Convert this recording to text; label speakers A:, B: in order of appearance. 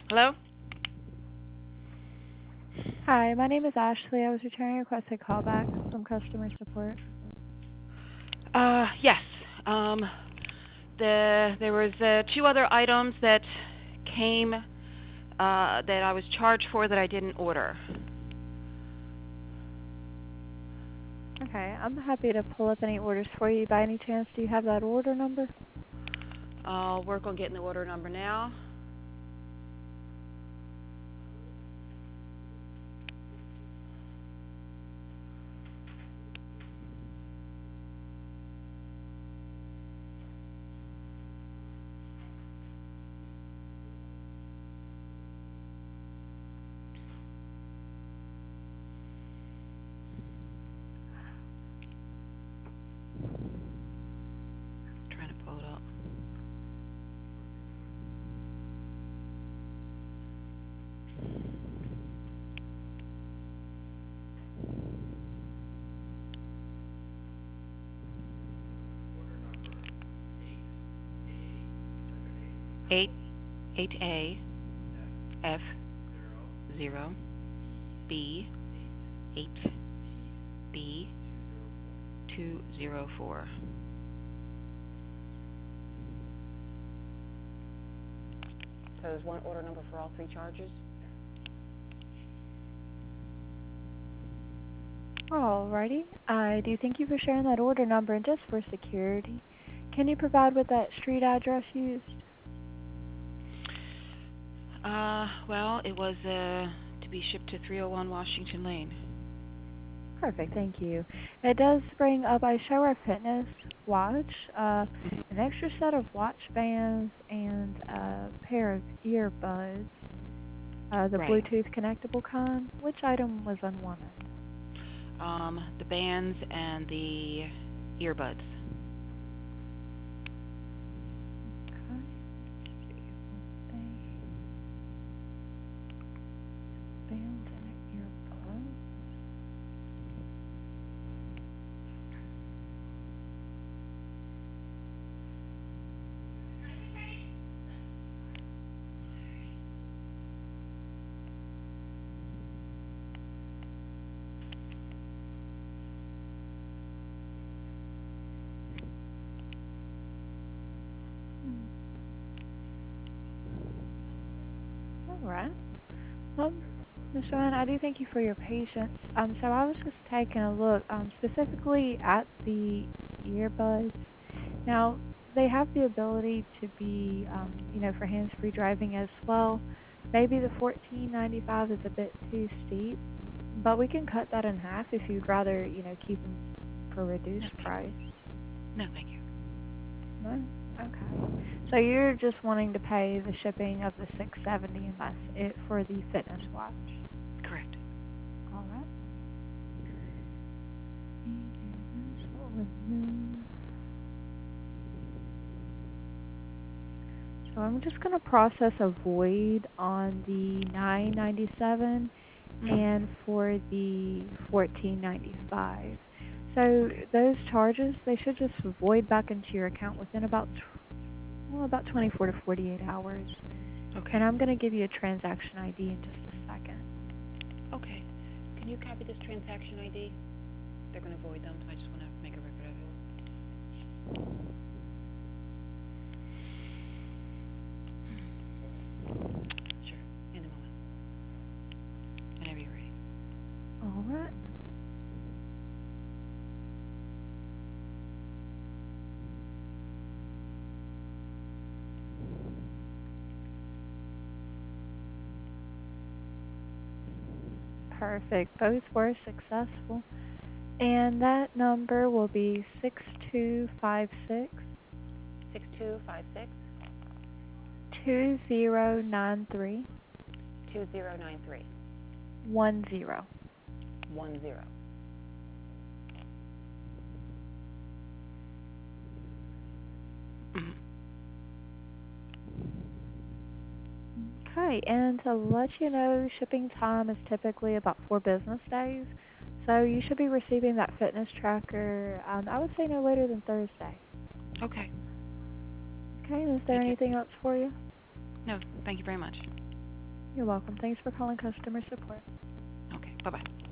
A: Hello?
B: Hi, my name is Ashley. I was returning a requested callback from customer support.
A: Yes. Um, there was two other items that came that I was charged for that I didn't order.
B: Okay, I'm happy to pull up any orders for you. By any chance, do you have that order number?
A: I'll work on getting the order number now. Trying to pull it up. Eight eight A F 0 B 8 B 204. So there's one order number for all three charges?
B: Alrighty. I do thank you for sharing that order number, and just for security, can you provide what that street address used?
A: Well, it was to be shipped to 301 Washington Lane.
B: Perfect, thank you. It does bring up I show our fitness watch, an extra set of watch bands, and a pair of earbuds, the
A: Right.
B: Bluetooth connectable kind. Which item was unwanted?
A: The bands and the earbuds.
B: Okay. Bands and earbuds. All right. Well, Ms. Joanne, I do thank you for your patience. So I was just taking a look, specifically at the earbuds. Now, they have the ability to be, for hands-free driving as well. Maybe the 14.95 is a bit too steep, but we can cut that in half if you'd rather, keep them for
A: No,
B: reduced
A: thank
B: price.
A: No, thank you.
B: No? Okay. So you're just wanting to pay the shipping of the 670, and that's it for the fitness watch.
A: Correct.
B: All right. So I'm just going to process a void on the 997
A: Mhm.
B: and for the 1495. So those charges, they should just void back into your account within about 24 to 48 hours.
A: Okay.
B: And I'm going to give you a transaction ID in just a second.
A: Okay. Can you copy this transaction ID? They're going to void them, so I just want to make a record of it. Sure. In a moment. Whenever you're ready.
B: All right. Perfect. Both were successful. And that number will be 6256
A: 6256
B: 2093
A: 2093
B: 10.
A: 10. Mhm.
B: Okay, and to let you know, shipping time is typically about 4 business days. So you should be receiving that fitness tracker, I would say no later than Thursday.
A: Okay.
B: Okay, and is there
A: Thank you.
B: anything else for you?
A: No, thank you very much.
B: You're welcome. Thanks for calling customer support.
A: Okay, bye-bye.